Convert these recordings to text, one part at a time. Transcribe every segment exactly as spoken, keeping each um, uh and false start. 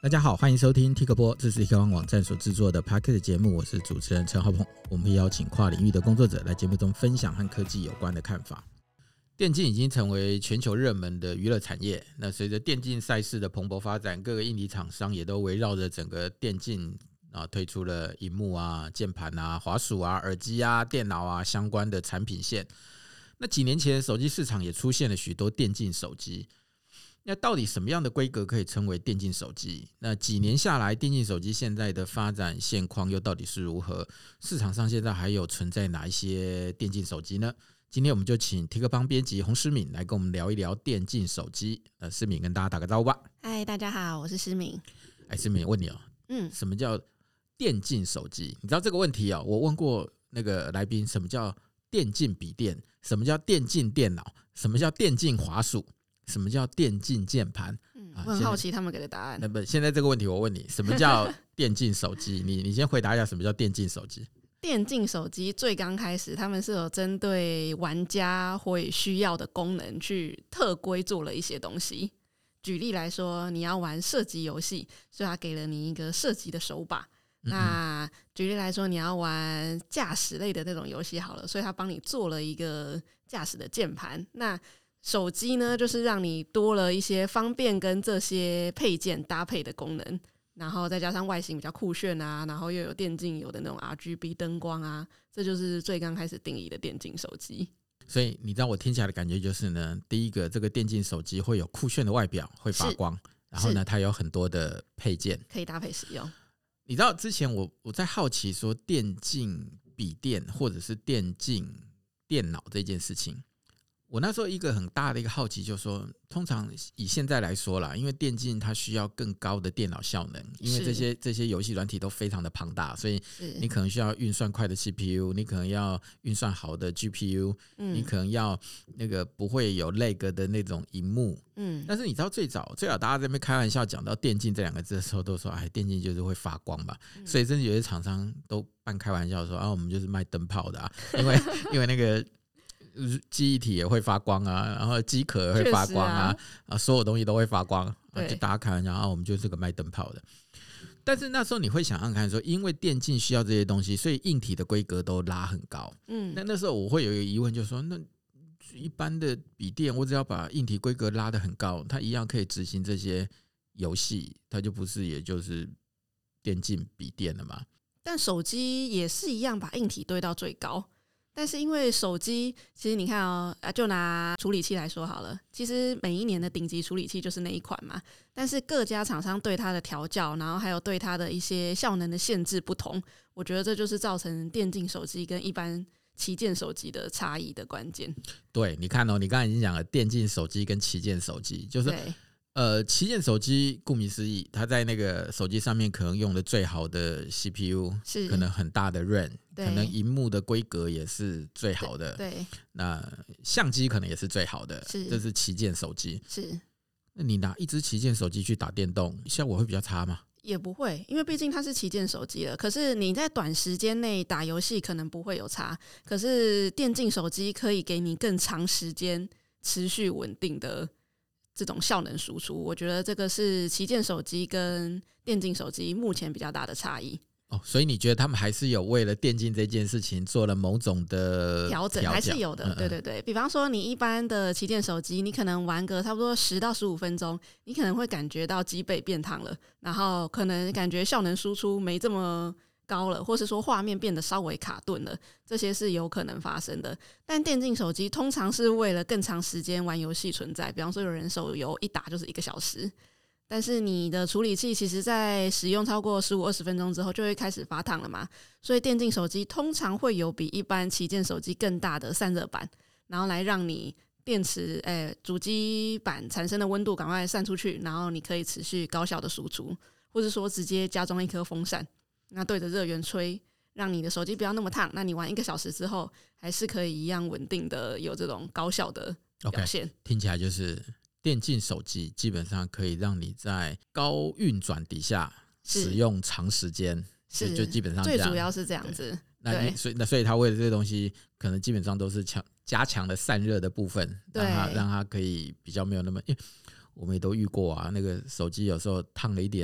大家好，欢迎收听 Tik 播，这是 Tik 网站所制作的 Podcast 节目，我是主持人陈浩鹏。我们会邀请跨领域的工作者来节目中分享和科技有关的看法。电竞已经成为全球热门的娱乐产业，那随着电竞赛事的蓬勃发展，各个硬体厂商也都围绕着整个电竞啊推出了萤幕啊、键盘啊、滑鼠啊、耳机啊、电脑啊相关的产品线。那几年前手机市场也出现了许多电竞手机，那到底什么样的规格可以称为电竞手机？那几年下来，电竞手机现在的发展现况又到底是如何？市场上现在还有存在哪一些电竞手机呢？今天我们就请 Tik 帮编辑洪诗敏来跟我们聊一聊电竞手机。呃，诗敏跟大家打个招呼吧。 嗨，大家好，我是诗敏。 哎，诗敏问你哦， 嗯， 什么叫电竞手机？你知道这个问题哦？我问过那个来宾，什么叫电竞笔电？什么叫电竞电脑？什么叫电竞滑鼠？什么叫电竞键盘？ 嗯，我很好奇他们给的答案。 那不，现在这个问题我问你，什么叫电竞手机？你你先回答一下，什么叫电竞手机？ 电竞手机最刚开始，他们是有针对玩家会需要的功能去特规做了一些东西。举例来说，你要玩射击游戏，所以他给了你一个射击的手把。嗯嗯，那举例来说，你要玩驾驶类的那种游戏好了，所以他帮你做了一个驾驶的键盘。那手机呢，就是让你多了一些方便跟这些配件搭配的功能，然后再加上外形比较酷炫啊，然后又有电竞有的那种 R G B 灯光啊，这就是最刚开始定义的电竞手机。 所以你知道我听起来的感觉就是呢，第一个这个电竞手机会有酷炫的外表，会发光，然后呢它有很多的配件可以搭配使用。 你知道之前我我在好奇说电竞笔电或者是电竞电脑这件事情，我那时候一个很大的一个好奇就是说，通常以现在来说啦，因为电竞它需要更高的电脑效能，因为这些这些游戏软体都非常的庞大，所以你可能需要运算快的 C P U， 你可能要运算好的 G P U，嗯，你可能要那个不会有 lag 的那种萤幕，嗯，但是你知道最早最早大家在那边开玩笑讲到电竞这两个字的时候，都说哎，电竞就是会发光嘛，嗯，所以甚至有些厂商都半开玩笑说啊，我们就是卖灯泡的啊，因为因为那个记忆体也会发光啊，然后机壳也会发光啊，啊，所有东西都会发光，啊，就大家开玩笑啊，我们就是个卖灯泡的。但是那时候你会想想看说，因为电竞需要这些东西，所以硬体的规格都拉很高。嗯，那那时候我会有一个疑问，就是说，那一般的笔电，我只要把硬体规格拉得很高，它一样可以执行这些游戏，它就不是也就是电竞笔电了吗？ 但手机也是一样，把硬体堆到最高。但是因为手机，其实你看哦，就拿处理器来说好了，其实每一年的顶级处理器就是那一款嘛。但是各家厂商对它的调教，然后还有对它的一些效能的限制不同，我觉得这就是造成电竞手机跟一般旗舰手机的差异的关键。 对，你看哦，你刚才已经讲了电竞手机跟旗舰手机，就是呃，旗舰手机顾名思义，它在那个手机上面可能用的最好的 C P U， 可能很大的 RAM， 可能萤幕的规格也是最好的， 对， 那相机可能也是最好的，是，这是旗舰手机。 是， 那你拿一支旗舰手机去打电动，效果会比较差吗？ 也不会，因为毕竟它是旗舰手机了。可是你在短时间内打游戏可能不会有差，可是电竞手机可以给你更长时间持续稳定的这种效能输出，我觉得这个是旗舰手机跟电竞手机目前比较大的差异。 哦，所以你觉得他们还是有为了电竞这件事情做了某种的调整，还是有的。嗯嗯，对对对，比方说你一般的旗舰手机，你可能玩个差不多十到十五分钟，你可能会感觉到机背变烫了，然后可能感觉效能输出没这么高了，或是说画面变得稍微卡顿了，这些是有可能发生的。但电竞手机通常是为了更长时间玩游戏存在，比方说有人手游一打就是一个小时，但是你的处理器其实在使用超过十五二十分钟之后就会开始发烫了嘛，所以电竞手机通常会有比一般旗舰手机更大的散热板，然后来让你电池诶主机板产生的温度赶快散出去，然后你可以持续高效的输出，或者说直接加装一颗风扇，那对着热源吹，让你的手机不要那么烫，那你玩一个小时之后还是可以一样稳定的有这种高效的表现。 okay， 听起来就是电竞手机基本上可以让你在高运转底下使用长时间，是就基本上这样， 最主要是这样子。 那所以那所以它为了这些东西，可能基本上都是强加强了散热的部分，让它让它可以比较没有那么，因为我们也都遇过啊，那个手机有时候烫了一点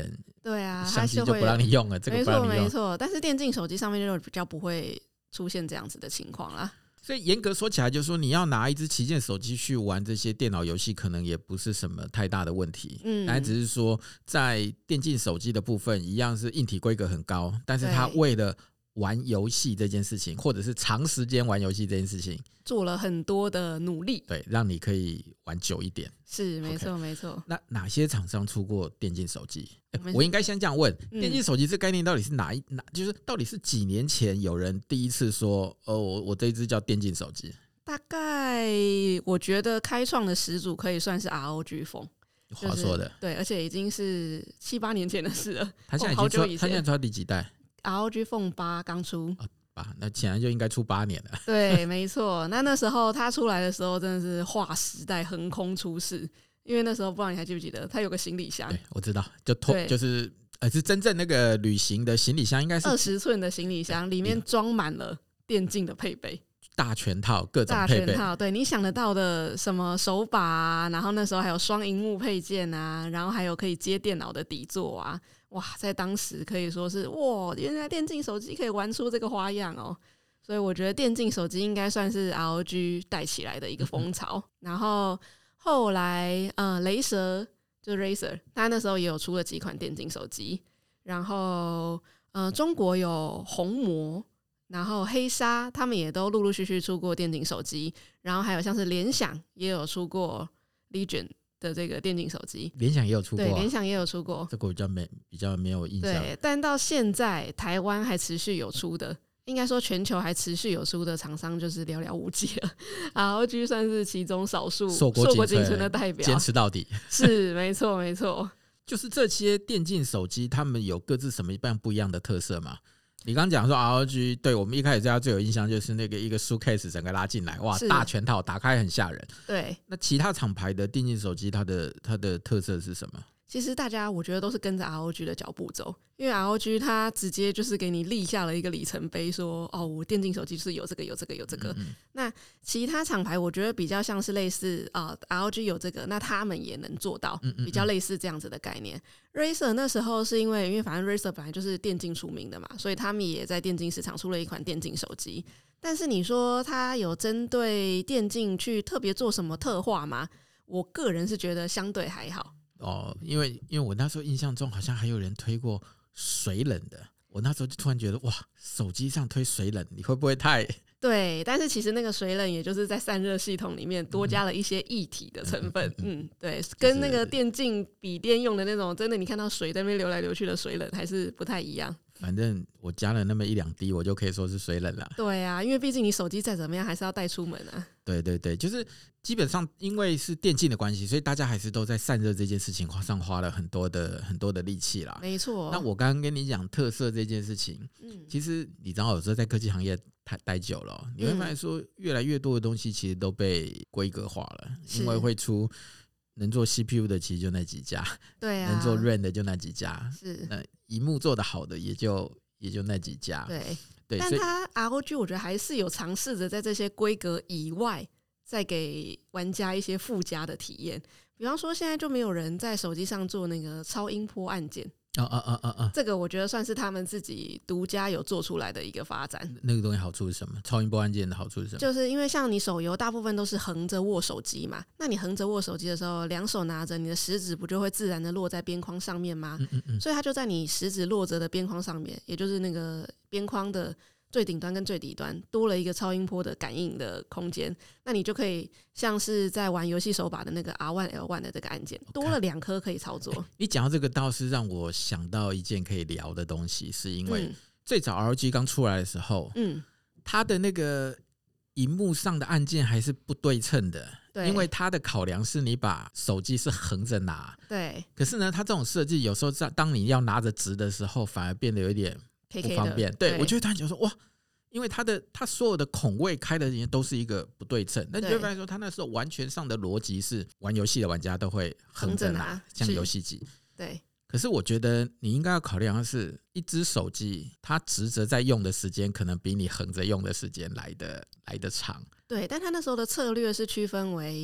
对啊， 相机就不让你用了，这个不让你用。 没错没错，但是电竞手机上面就比较不会出现这样子的情况啦。 所以严格说起来，就是说你要拿一支旗舰手机去玩这些电脑游戏，可能也不是什么太大的问题。嗯，但只是说在电竞手机的部分，一样是硬体规格很高，但是它为了玩游戏这件事情，或者是长时间玩游戏这件事情， 做了很多的努力， 对，让你可以玩久一点。 是，没错， okay. 没错。 那哪些厂商出过电竞手机？我应该先这样问：嗯、电竞手机这概念到底是哪一哪？就是到底是几年前有人第一次说，哦，我我这一支叫电竞手机？ 大概我觉得开创的始祖可以算是 R O G 风。 话说的、就是， 对，而且已经是七八年前的事了。 他现在已经出，哦、他现在出到第几代 ？R O G Phone 八刚出。哦那显然就应该出八年了。 对，没错。那那时候他出来的时候，真的是划时代，横空出世。因为那时候不知道你还记不记得，他有个行李箱。 对，我知道，就拖就是呃，是真正那个旅行的行李箱，应该是二十寸的行李箱，里面装满了电竞的配备， 大全套，各种配备。 大全套，对你想得到的什么手把啊，然后那时候还有双萤幕配件啊，然后还有可以接电脑的底座啊。哇，在当时可以说是哇，原来电竞手机可以玩出这个花样哦！所以我觉得电竞手机应该算是 R O G 带起来的一个风潮。然后后来，呃，雷蛇就 Razer， 他那时候也有出了几款电竞手机。然后，呃，中国有红魔，然后黑鲨，他们也都陆陆续续出过电竞手机。然后还有像是联想也有出过 Legion的这个电竞手机， 联想也有出过、啊， 对，联想也有出过， 这个我比较没比较没有印象。 对，但到现在台湾还持续有出的，应该说全球还持续有出的厂商就是寥寥无几了。R O G 算是其中少数硕果仅存的代表， 坚持到底。 是，没错，没错。 就是这些电竞手机，他们有各自什么样不一样的特色吗？你刚刚讲说 R O G， 对我们一开始对它最有印象就是那个一个 suitcase 整个拉进来，哇，大全套打开很吓人。 对， 那其他厂牌的电竞手机，它的它的特色是什么？ 其实大家我觉得都是跟着 R O G 的脚步走，因为 R O G 它直接就是给你立下了一个里程碑，说哦，我电竞手机是有这个有这个有这个。嗯嗯，那其他厂牌我觉得比较像是类似啊、呃、，R O G 有这个，那他们也能做到，比较类似这样子的概念。嗯嗯嗯 Razer 那时候是因为因为反正 Razer 本来就是电竞出名的嘛，所以他们也在电竞市场出了一款电竞手机。但是你说它有针对电竞去特别做什么特化吗？我个人是觉得相对还好。 哦，因为因为我那时候印象中好像还有人推过水冷的，我那时候就突然觉得哇，手机上推水冷，你会不会太…… 对，但是其实那个水冷也就是在散热系统里面多加了一些液体的成分，嗯, 嗯, 嗯，对，跟那个电竞笔电用的那种真的你看到水在那边流来流去的水冷还是不太一样。 反正我加了那么一两滴，我就可以说是水冷了。 对啊，因为毕竟你手机再怎么样还是要带出门啊。 对对对，就是基本上因为是电竞的关系，所以大家还是都在散热这件事情上花了很多的很多的力气啦。 没错。 那我刚刚跟你讲特色这件事情，嗯，其实你知道有时候在科技行业待待久了，你会发现说越来越多的东西其实都被规格化了，因为会出。能做 C P U 的其实就那几家， 对啊， 能做 RAM 的就那几家， 是， 那萤幕做的好的也就也就那几家， 对对。 但它 R O G 我觉得还是有尝试着在这些规格以外，再给玩家一些附加的体验。比方说，现在就没有人在手机上做那个超音波按键。 啊啊啊啊啊！ 这个我觉得算是他们自己独家有做出来的一个发展。 那个东西好处是什么？超音波按键的好处是什么？ 就是因为像你手游大部分都是横着握手机嘛，那你横着握手机的时候，两手拿着，你的食指不就会自然的落在边框上面吗？嗯嗯嗯。所以它就在你食指落着的边框上面，也就是那个边框的最顶端跟最底端多了一个超音波的感应的空间，那你就可以像是在玩游戏手把的那个 R 一 L 一 的这个按键，多了两颗可以操作。欸、 你讲到这个倒是让我想到一件可以聊的东西，是因为最早 R O G 刚出来的时候，嗯，它的那个萤幕上的按键还是不对称的，因为它的考量是你把手机是横着拿， 对。 可是呢，它这种设计有时候当你要拿着直的时候，反而变得有点不方便。K K 对，我就会突然觉得说哇。因为它的它所有的孔位开的都是一个不对称，那你会发现说，它那时候完全上的逻辑是玩游戏的玩家都会横着拿，像游戏机。 对。 可是我觉得你应该要考量的是，一只手机它直着在用的时间，可能比你横着用的时间来的来的长。 对，但它那时候的策略是区分为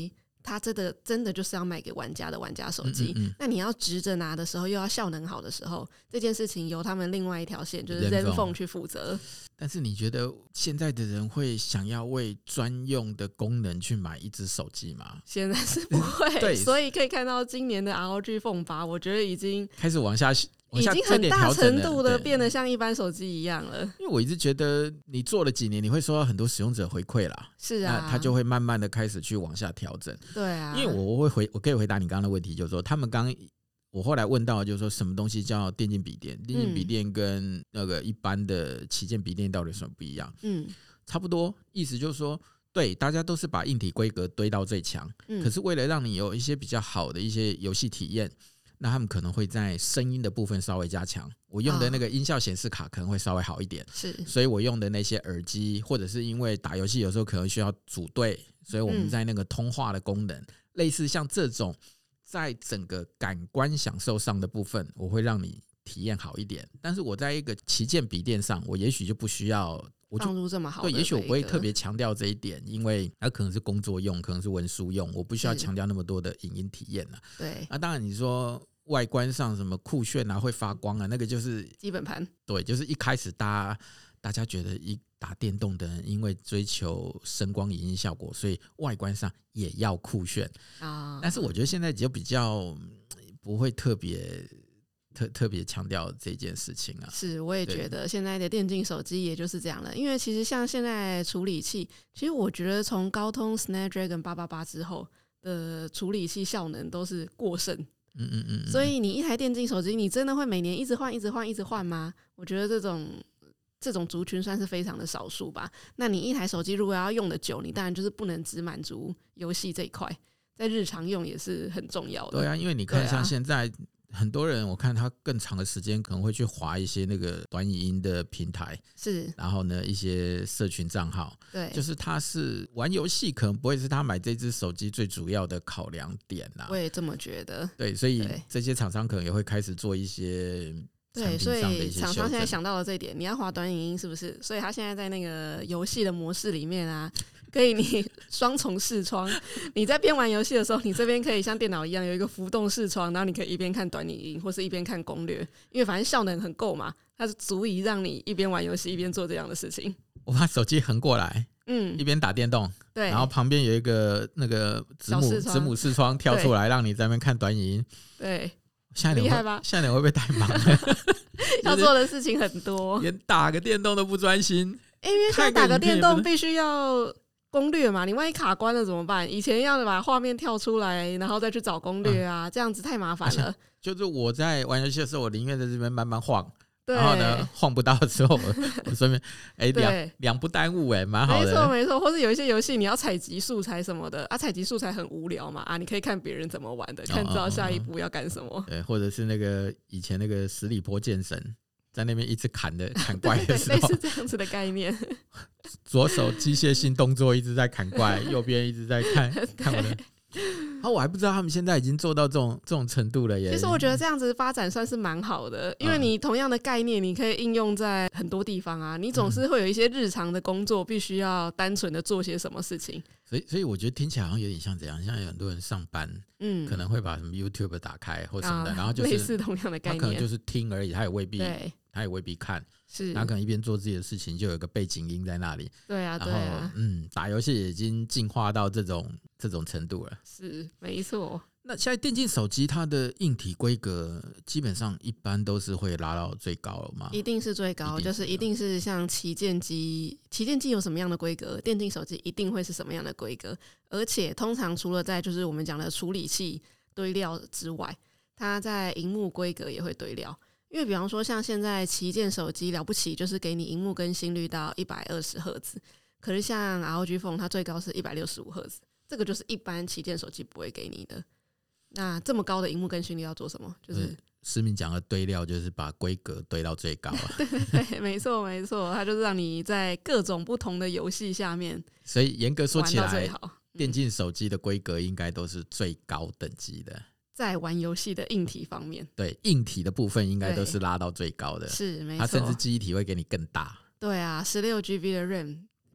它真的真的就是要卖给玩家的玩家手机、嗯嗯嗯、那你要直着拿的时候又要效能好的时候，这件事情由他们另外一条线就是 Zenfone 去负责。 但是你觉得现在的人会想要为专用的功能去买一只手机吗？ 现在是不会对，所以可以看到今年的 R O G Phone 八我觉得已经开始往下已经很大程度的变得像一般手机一样了。 因为我一直觉得你做了几年，你会收到很多使用者回馈啦， 是啊， 那他就会慢慢的开始去往下调整。 对啊， 因为我会回，我可以回答你刚刚的问题，就是说他们刚我后来问到，就是说什么东西叫电竞笔电？电竞笔电跟那个一般的旗舰笔电到底有什么不一样？嗯，差不多，意思就是说，对，大家都是把硬体规格堆到最强、嗯，可是为了让你有一些比较好的一些游戏体验。那他们可能会在声音的部分稍微加强，我用的那个音效显示卡可能会稍微好一点，是，所以我用的那些耳机，或者是因为打游戏有时候可能需要组队，所以我们在那个通话的功能，嗯、类似像这种，在整个感官享受上的部分，我会让你体验好一点。但是我在一个旗舰笔电上，我也许就不需要。我就放入这么好的， 对，也许我不会特别强调这一点，因为它可能是工作用，可能是文书用，我不需要强调那么多的影音体验了。 对， 那、啊、当然你说外观上什么酷炫啊，会发光啊，那个就是基本盘。 对，就是一开始大家大家觉得一打电动的人，因为追求声光影音效果，所以外观上也要酷炫啊。但是我觉得现在就比较不会特别。特特别强调这件事情啊， 是，我也觉得现在的电竞手机也就是这样了。因为其实像现在处理器，其实我觉得从高通 Snapdragon 八八八之后的处理器效能都是过剩。嗯嗯嗯。所以你一台电竞手机，你真的会每年一直换、一直换、一直换吗？我觉得这种这种族群算是非常的少数吧。那你一台手机如果要用的久，你当然就是不能只满足游戏这一块，在日常用也是很重要的。 对啊，因为你看像现在。很多人我看他更长的时间可能会去滑一些那个短影音的平台，是，然后呢一些社群账号，对，就是他是玩游戏，可能不会是他买这只手机最主要的考量点啦。 我也这么觉得。 对，所以这些厂商可能也会开始做一些产品上的一些修正。对，所以厂商现在想到了这一点，你要滑短影音是不是？所以他现在在那个游戏的模式里面啊。可以你双重视窗，你在边玩游戏的时候，你这边可以像电脑一样有一个浮动视窗，然后你可以一边看短影音或是一边看攻略，因为反正效能很够嘛，它是足以让你一边玩游戏一边做这样的事情。 我把手机横过来，嗯，一边打电动，对，然后旁边有一个那个子母子母视窗跳出来，让你在那边看短影音。 对， 厉害吧？现在你会不会太忙了？ 要做的事情很多， 连打个电动都不专心。 因为现在打个电动必须要攻略嘛，你万一卡关了怎么办？以前要把画面跳出来，然后再去找攻略啊，嗯、这样子太麻烦了。 就是我在玩游戏的时候，我宁愿在这边慢慢晃，然后呢晃不到的时候，我我顺便哎两两不耽误哎，蛮好的。 没错没错，或是有一些游戏你要采集素材什么的啊，采集素材很无聊嘛啊，你可以看别人怎么玩的，看知道下一步要干什么。 对，或者是那个以前那个十里坡剑神。在那边一直砍的砍怪的时候， 类似这样子的概念。 左手机械性动作一直在砍怪，右边一直在看看我的。啊，我还不知道他们现在已经做到这种这种程度了耶。 其实我觉得这样子发展算是蛮好的，因为你同样的概念，你可以应用在很多地方啊。你总是会有一些日常的工作，必须要单纯的做些什么事情。 所以，所以我觉得听起来好像有点像怎样，像有很多人上班，嗯，可能会把什么 YouTube 打开或什么的，啊、然后就是类似同样的概念， 他可能就是听而已，他也未必，他也未必看。是，他可能一边做自己的事情，就有个背景音在那里。 对啊，对啊， 嗯，打游戏已经进化到这种这种程度了。 是，没错。 那现在电竞手机它的硬体规格基本上一般都是会拉到最高了吗？ 一定是最高，就是一定是像旗舰机，旗舰机有什么样的规格，电竞手机一定会是什么样的规格。而且通常除了在就是我们讲的处理器堆料之外，它在萤幕规格也会堆料。因为比方说像现在旗舰手机了不起就是给你萤幕更新率到一百二十赫兹，可是像 R O G Phone 它最高是一百六十五赫兹，这个就是一般旗舰手机不会给你的。那这么高的萤幕更新率要做什么？就是思明讲的堆料，就是把规格堆到最高啊。 对对对，没错没错，它就是让你在各种不同的游戏下面， 所以严格说起来，电竞手机的规格应该都是最高等级的。 在玩游戏的硬体方面， 对硬体的部分应该都是拉到最高的， 是没错。 它甚至记忆体会给你更大。 对啊，十六 G B 的 RAM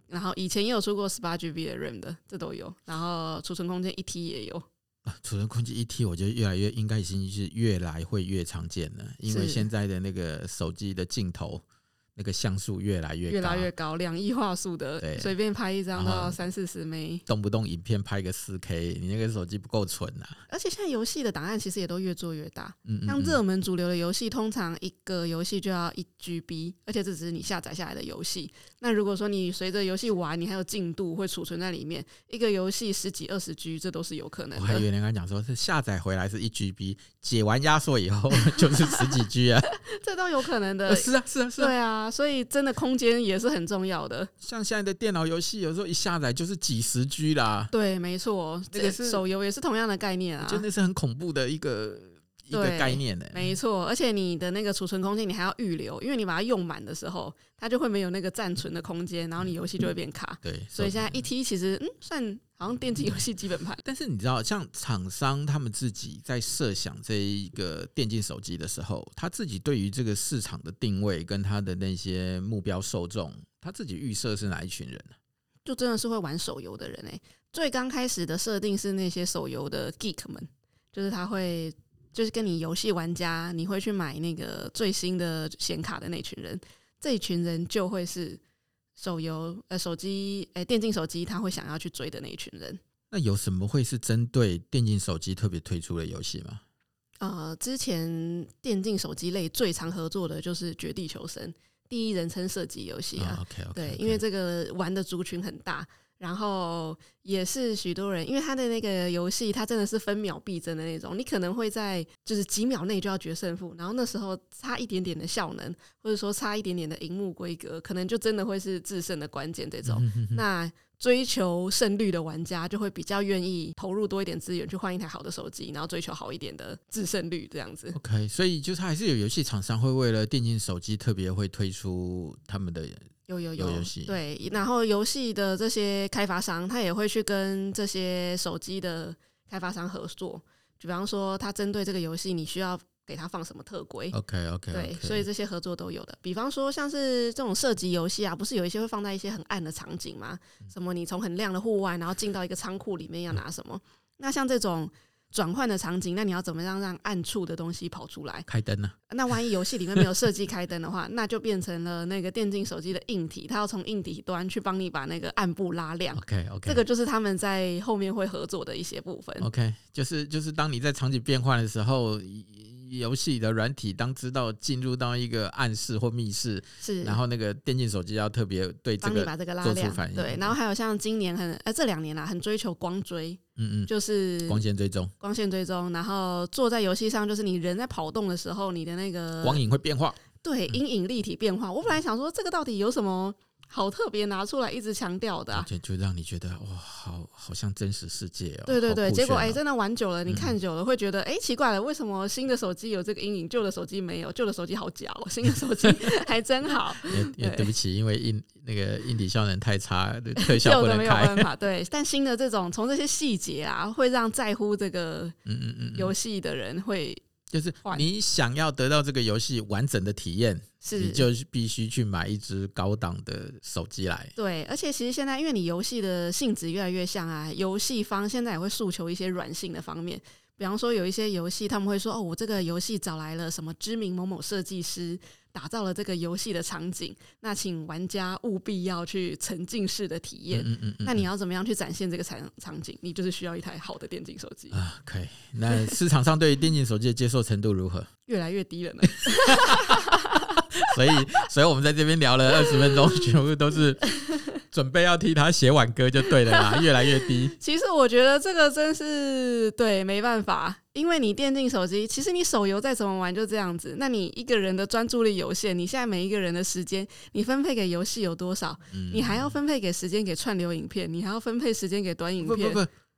然后以前也有出过 十八 G B 的 RAM 的，这都有。然后储存空间一 T 也有。 啊、储存空间一 T 我觉得越来越应该已经是越来会越常见了，因为现在的那个手机的镜头那个像素越来越高， 越来越高，两亿画素的，随便拍一张都要三四十枚， 动不动影片拍个 四 K， 你那个手机不够纯啊！ 而且现在游戏的档案其实也都越做越大， 嗯嗯嗯， 像热门主流的游戏，通常一个游戏就要一 G B， 而且这只是你下载下来的游戏。那如果说你随着游戏玩，你还有进度会储存在里面，一个游戏十几二十 G， 这都是有可能的。 我还以为你刚才讲说是下载回来是一 G B， 解完压缩以后就是十几 G 啊， 这都有可能的。 是啊，是啊，是啊， 对啊，所以真的空间也是很重要的。像现在的电脑游戏，有时候一下载就是几十 G 啦。 对，没错，这个是手游也是同样的概念啊， 真的是很恐怖的一个。一个概念、欸、 没错，而且你的那个储存空间你还要预留，因为你把它用满的时候，它就会没有那个暂存的空间，然后你游戏就会变卡。 对， 所以现在一 T 其实嗯算好像电竞游戏基本盘。 但是你知道，像厂商他们自己在设想这一个电竞手机的时候，他自己对于这个市场的定位跟他的那些目标受众，他自己预设是哪一群人呢？ 就真的是会玩手游的人哎、欸。最刚开始的设定是那些手游的 geek 们，就是他会。就是跟你游戏玩家，你会去买那个最新的显卡的那群人，这一群人就会是手游呃手机呃电竞手机他会想要去追的那一群人。 那有什么会是针对电竞手机特别推出的游戏吗？ 呃，之前电竞手机类最常合作的就是《绝地求生》第一人称射击游戏啊、 oh, okay, okay, okay. 对，因为这个玩的族群很大。然后也是许多人，因为他的那个游戏，它真的是分秒必争的那种，你可能会在就是几秒内就要决胜负，然后那时候差一点点的效能，或者说差一点点的萤幕规格，可能就真的会是制胜的关键这种。嗯、哼哼那追求胜率的玩家就会比较愿意投入多一点资源去换一台好的手机，然后追求好一点的制胜率这样子。 OK， 所以就是还是有游戏厂商会为了电竞手机特别会推出他们的。 有有有，对，然后游戏的这些开发商，他也会去跟这些手机的开发商合作，就比方说，他针对这个游戏，你需要给他放什么特规 ？OK OK， 对，所以这些合作都有的。比方说，像是这种射击游戏啊，不是有一些会放在一些很暗的场景吗？什么你从很亮的户外，然后进到一个仓库里面要拿什么？那像这种。转换的场景，那你要怎么样让暗处的东西跑出来？ 开灯呢、 啊？那万一游戏里面没有设计开灯的话，那就变成了那个电竞手机的硬体，它要从硬体端去帮你把那个暗部拉亮。 OK OK， 这个就是他们在后面会合作的一些部分。 OK， 就是就是当你在场景变换的时候。游戏的软体当知道进入到一个暗室或密室， 是， 然后那个电竞手机要特别对这个做出反应。 对，然后还有像今年很呃这两年啦，很追求光追，嗯嗯，就是光线追踪， 光线追踪，然后坐在游戏上，就是你人在跑动的时候，你的那个光影会变化， 对，阴影立体变化。我本来想说这个到底有什么？好特别拿出来一直强调的、啊， 就就让你觉得哇，好好像真实世界哦。 对对对， 哦、 结果哎、欸，真的玩久了，你看久了会觉得哎、欸，奇怪了，为什么新的手机有这个阴影，旧的手机没有？旧的手机好假哦，新的手机还真好。 也也对不起，因为硬那个硬体效能太差，特效不能开， 旧的没有办法。对，但新的这种从这些细节啊，会让在乎这个游戏的人会。 就是你想要得到这个游戏完整的体验，你就必须去买一支高档的手机来。 对，而且其实现在因为你游戏的性质越来越像啊，游戏方现在也会诉求一些软性的方面。比方说有一些游戏他们会说哦，我这个游戏找来了什么知名某某设计师打造了这个游戏的场景，那请玩家务必要去沉浸式的体验。嗯嗯嗯嗯，那你要怎么样去展现这个场场景？你就是需要一台好的电竞手机啊。可以，那市场上对于电竞手机的接受程度如何？ 越来越低了呢。 所以，所以我们在这边聊了二十分钟，全部都是准备要替他写挽歌就对了啦，越来越低。 其实我觉得这个真是对，没办法，因为你电竞手机，其实你手游再怎么玩就这样子。那你一个人的专注力有限，你现在每一个人的时间，你分配给游戏有多少？嗯、你还要分配给时间给串流影片，你还要分配时间给短影片。 不不不，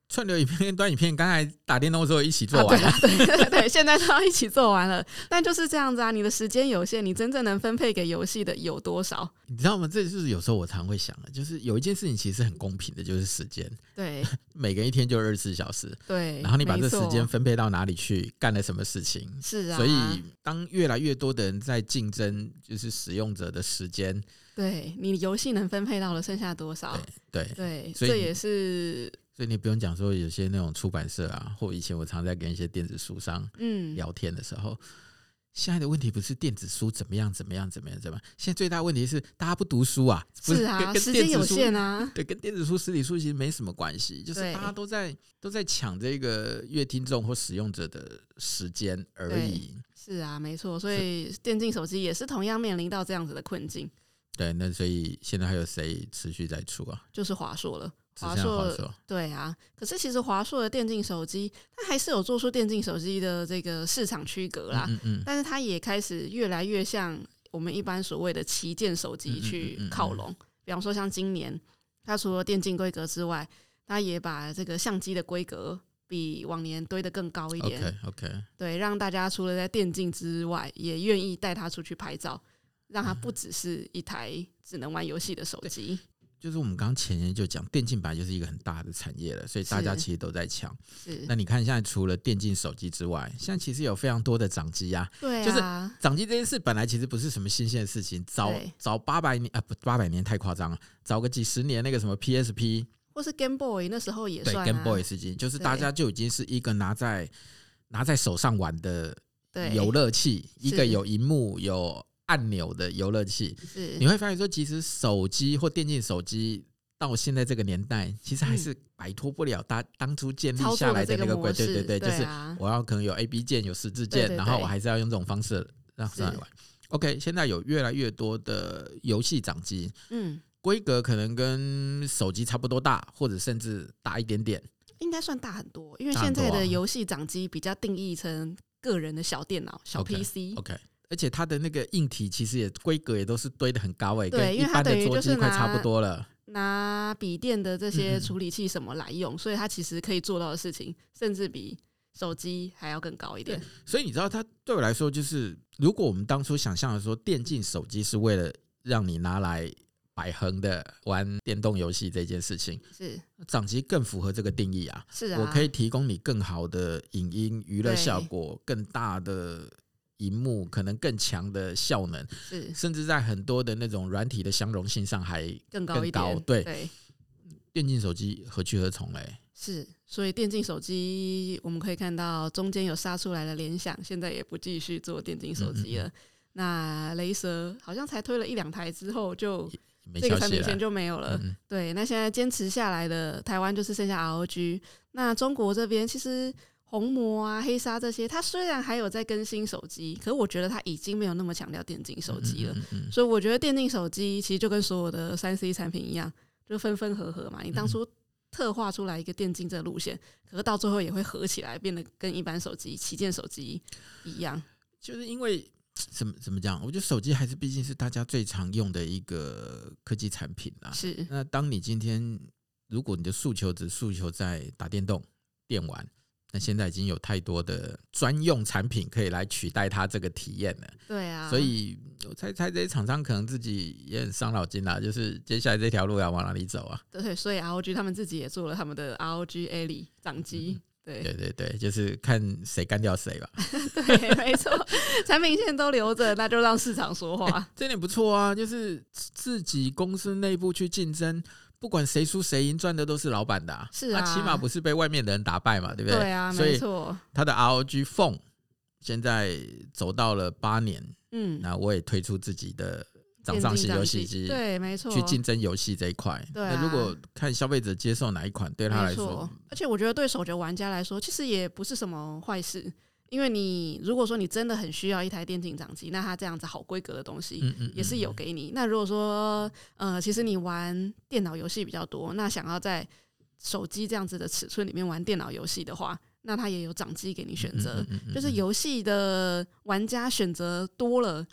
串流影片跟短影片，刚才打电动的时候一起做完了， 啊、对, 对, 对, 对，现在都要一起做完了。但就是这样子啊，你的时间有限，你真正能分配给游戏的有多少？ 你知道吗？这就是有时候我常会想的，就是有一件事情其实很公平的，就是时间。 对， 每个一天就二十四小时， 对， 然后你把这时间分配到哪里去，干了什么事情？ 是啊。 所以当越来越多的人在竞争，就是使用者的时间， 对你游戏能分配到了剩下多少？ 对 对, 对， 所以这也是。 所以你不用讲说有些那种出版社啊，或以前我常在跟一些电子书商聊天的时候，嗯、现在的问题不是电子书怎么样怎么样怎么样怎么样，现在最大的问题是大家不读书啊，不是啊，时间有限啊， 对，跟电子书、实体书其实没什么关系，就是大家都在都在抢这个阅听众或使用者的时间而已。 是啊，没错，所以电竞手机也是同样面临到这样子的困境。 对，那所以现在还有谁持续在出啊？ 就是华硕了。华硕对啊，可是其实华硕的电竞手机，它还是有做出电竞手机的这个市场区隔啦。嗯嗯嗯，但是它也开始越来越像我们一般所谓的旗舰手机去靠拢。嗯嗯嗯嗯，比方说像今年，它除了电竞规格之外，它也把这个相机的规格比往年堆得更高一点。 OK OK， 对，让大家除了在电竞之外，也愿意带它出去拍照，让它不只是一台只能玩游戏的手机。 就是我们刚刚前言就讲，电竞本来就是一个很大的产业了，所以大家其实都在抢。那你看现在除了电竞手机之外，现在其实有非常多的掌机啊。 对啊， 就是掌机这件事本来其实不是什么新鲜的事情，早早八百年啊，不八百年太夸张了，早个几十年那个什么 P S P 或是 Game Boy 那时候也算、啊、 对 Game Boy 时期，就是大家就已经是一个拿在拿在手上玩的游乐器，一个有萤幕有按钮的游乐器。你会发现说其实手机或电竞手机到现在这个年代其实还是摆脱不了他当初建立下来的那个规矩，对对对，就是我要可能有 A B 键有十字键，对对对，然后我还是要用这种方式让上来玩。 OK， 现在有越来越多的游戏掌机，嗯，规格可能跟手机差不多大，或者甚至大一点点， 应该算大很多，因为现在的游戏掌机比较定义成个人的小电脑小 P C。 OK，, okay，而且它的那个硬体其实也规格也都是堆得很高诶，跟一般的桌机快差不多了。 拿笔电的这些处理器什么来用，嗯嗯，所以它其实可以做到的事情，甚至比手机还要更高一点。 所以你知道，它对我来说，就是如果我们当初想象的说，电竞手机是为了让你拿来百横的玩电动游戏这件事情，是掌机更符合这个定义啊。是啊，我可以提供你更好的影音娱乐效果，更大的萤幕，可能更强的效能，是甚至在很多的那种软体的相容性上还更高一点。对，对，电竞手机何去何从嘞？ 是，所以电竞手机我们可以看到中间有杀出来的联想，现在也不继续做电竞手机了。嗯嗯嗯，那雷蛇好像才推了一两台之后就这个产品线就没有了。嗯嗯，对，那现在坚持下来的台湾就是剩下 R O G。 那中国这边其实红魔啊黑鲨这些，它虽然还有在更新手机，可是我觉得它已经没有那么强调电竞手机了。嗯嗯嗯，所以我觉得电竞手机其实就跟所有的 三 C 产品一样，就分分合合嘛。你当初特化出来一个电竞这个路线，可是到最后也会合起来变得跟一般手机旗舰手机一样。 就是因为怎么怎么讲，我觉得手机还是毕竟是大家最常用的一个科技产品啦。是，那当你今天如果你的诉求只诉求在打电动电玩，那现在已经有太多的专用产品可以来取代它这个体验了。对啊，所以我猜猜这些厂商可能自己也很伤脑筋啦，就是接下来这条路要往哪里走啊？ 对，所以 R O G 他们自己也做了他们的 R O G Ally 掌机。嗯，对对对对，就是看谁干掉谁吧。 对，没错，产品线都留着，那就让市场说话。欸， 这点不错啊，就是自己公司内部去竞争，不管谁输谁赢，赚的都是老板的。啊，是啊，他起码不是被外面的人打败嘛，对不对？ 对啊，没错。 他的 R O G Phone 现在走到了八年，嗯，那我也推出自己的掌上型游戏机， 对，没错， 去竞争游戏这一块。对，啊，那如果看消费者接受哪一款，对他来说， 而且我觉得对手游玩家来说，其实也不是什么坏事。因为你如果说你真的很需要一台电竞掌机，那它这样子好规格的东西也是有给你。嗯嗯嗯，那如果说呃，其实你玩电脑游戏比较多，那想要在手机这样子的尺寸里面玩电脑游戏的话，那它也有掌机给你选择。嗯嗯嗯嗯，就是游戏的玩家选择多了，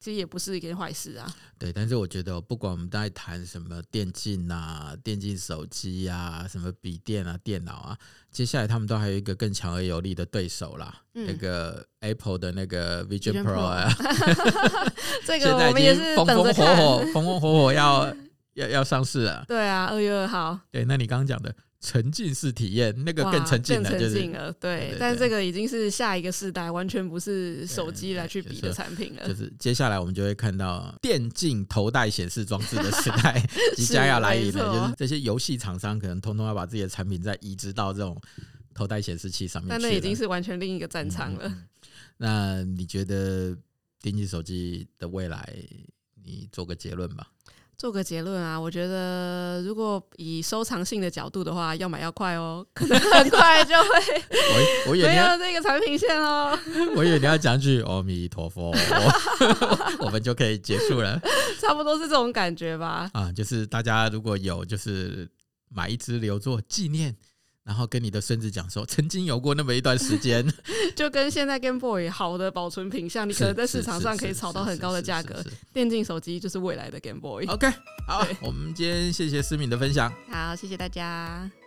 其实也不是一件坏事啊。 对，但是我觉得不管我们在谈什么电竞啊、电竞手机啊、什么笔电啊、电脑啊，接下来他们都还有一个更强而有力的对手啦，嗯、那个 Apple 的那个 Vision Pro 啊， 这个我们也是等着看， 风风火火、风风火火要要要上市了。 对啊，二月二号。 对，那你刚刚讲的沉浸式体验，那个更沉浸了， 更沉浸了。 就是、对, 对, 对，但这个已经是下一个世代，完全不是手机来去比的产品了。 就是、就是、接下来我们就会看到电竞头戴显示装置的时代即将要来临了，就是这些游戏厂商可能通通要把自己的产品再移植到这种头戴显示器上面去了。 但那已经是完全另一个战场了。嗯、 那你觉得电竞手机的未来，你做个结论吧。 做个结论啊，我觉得如果以收藏性的角度的话，要买要快哦，可能很快就会没有这个产品线哦。 我以为你要讲句阿弥陀佛，我们就可以结束了。 差不多是这种感觉吧。 啊，就是大家如果有就是买一支留作纪念，然后跟你的孙子讲说，曾经有过那么一段时间，就跟现在 Game Boy 好的保存品相，你可能在市场上可以炒到很高的价格。电竞手机就是未来的 Game Boy。 OK， 好，我们今天谢谢思敏的分享。 好，谢谢大家。